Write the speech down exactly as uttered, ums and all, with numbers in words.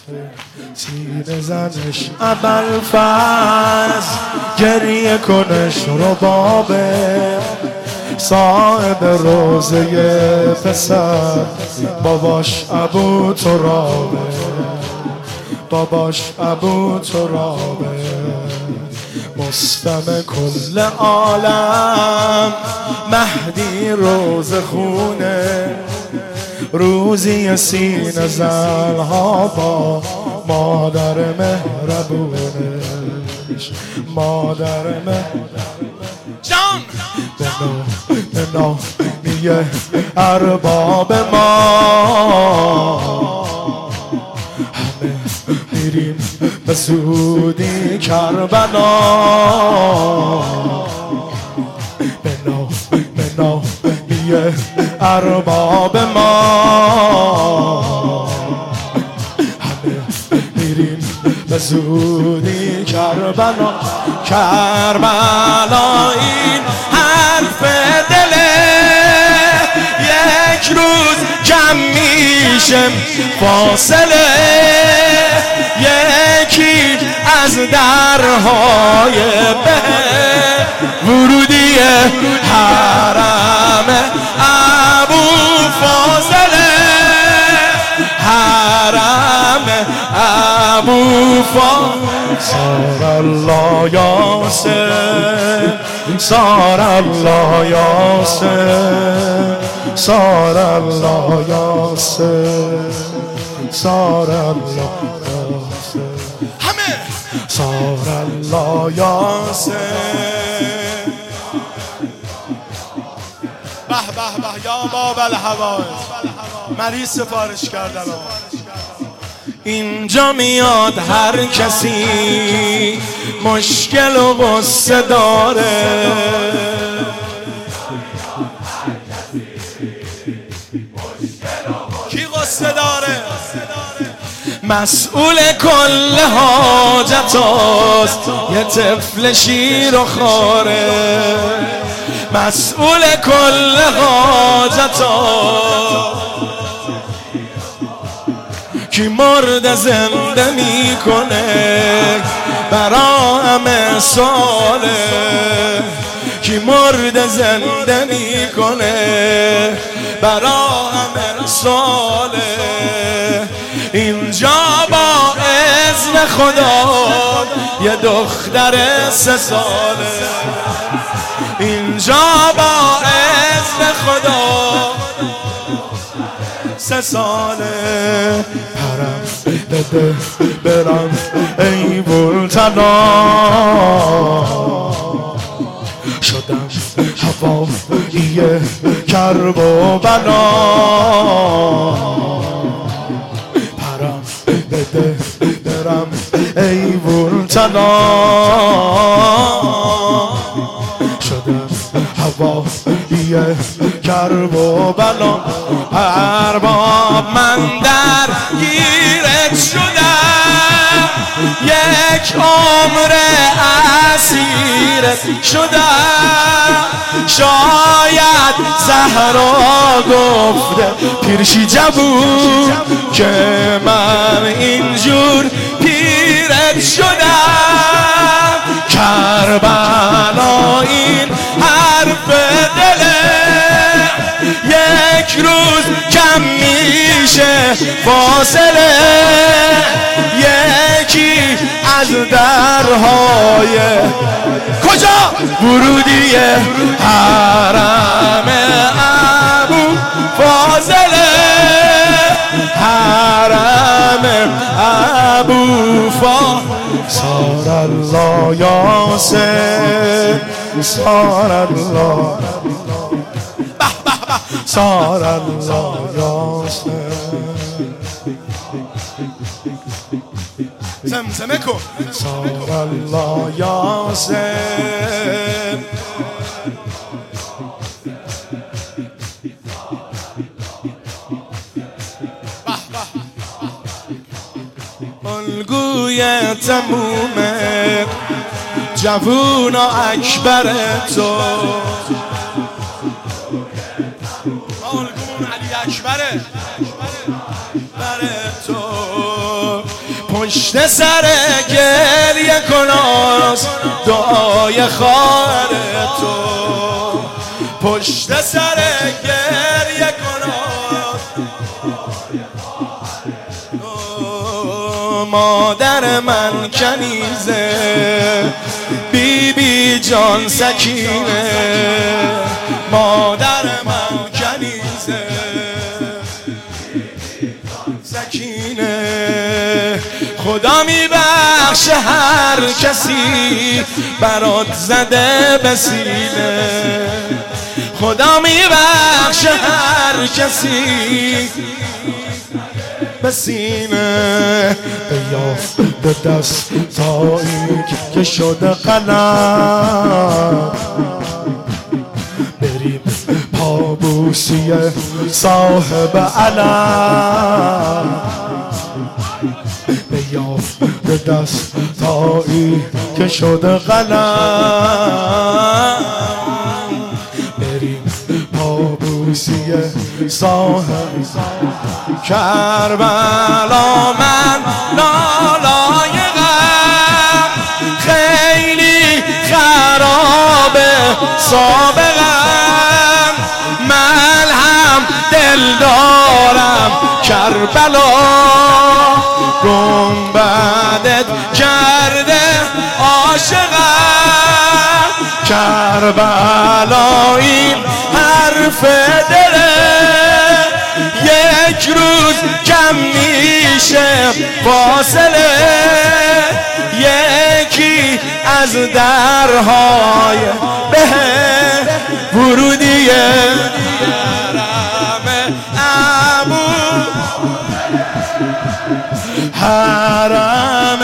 سینه زنش ابوالفضل گریه کنش ربابه صاحب روزه پسر باباش ابو ترابه باباش ابو ترابه مستمع کل عالم مهدی روز خونه روزی سینه زنها با مادر مهربونش مادر مهربونش جان به نامیه ارباب ما همه میریم به زودی کربلا به نامیه ارباب ما همه میریم به زودی کربلا کربلا این حرف دله یک روز کم میشه فاصله یکی از درهای به ورودی حرم ابو فاضله حرم ابو فاضله سار الله یاسر سار الله یاسر سار الله یاسر سار الله یاسر همه سار الله یاسر به به به یا باب الحوائج مریض سفارش کردن اینجا میاد هر کسی مشکل و غصه داره کی غصه داره مسئول کل حاجت هاست یه طفل شیر و خاره مسئول کل حاجت هاست کی مرد زنده میکنه برا همه ساله کی مرد زنده میکنه برا همه ساله اینجا با اذن خدا یه دختر سه ساله اینجا با اذن خدا سه ساله پرم بده برم ای بلتنا شدم هوایی کرب و بنا پرم بده برم ای بلتنا شدم هوایی کرب و بنا ارباب من در گیرت شدم یک عمر اسیرت شدم شاید زهرا گفته پیرشی جبون که من اینجور پیرت شدم کربلا این حرف دله یک روز کم میشه فاصله یکی از درهای کجا ورودی حرم ابو فاضله حرم ابو فاضله سار الله یاسر سار الله سار الله یاسر زمزمه کن سار الله یاسر الگوی تموم جوون و اکبر تو الگومون علی اکبره بر تو پشت سر گریه کناس دعای خواهر تو، پشت سر گریه کناس مادر من کنیزه، بی بی جان سکینه، مادر من کنیزه سکینه. خدا میبخشه هر کسی برات زده به سینه، خدا میبخشه هر کسی به سینه. بیاف به دست تایی که شده قلم، بریم پابوسی صاحب علم. بیاف به دست تایی که شده قلم، بریم پابوسی صاحب کربلا. من نالایقم، خیلی خرابه سابقم، ملهم دل دارم کربلا، گنبدت کرده عاشقم. کربلا این حرف دله، یک روز کم میشه فاصله، یکی از درهای به ورودی حرم ابو حرم